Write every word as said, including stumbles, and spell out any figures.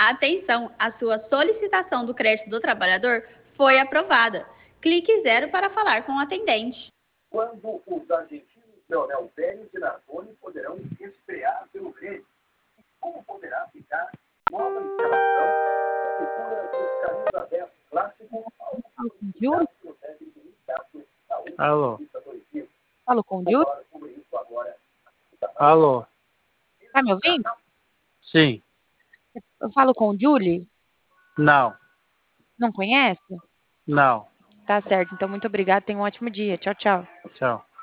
Atenção, a sua solicitação do crédito do trabalhador foi aprovada. Clique zero para falar com o atendente. Quando os argentinos Leonel Pérez e Nardoni poderão estrear pelo Grêmio? E como poderá ficar nova instalação da figura dos caminhos abertos clássicos ao Júlio? Alô? Falo com o Júlio? Alô? Tá me ouvindo? Sim. Eu falo com o Júlio? Não. Não conhece? Não. Tá certo, então muito obrigada. Tenha um ótimo dia. Tchau, tchau. Tchau.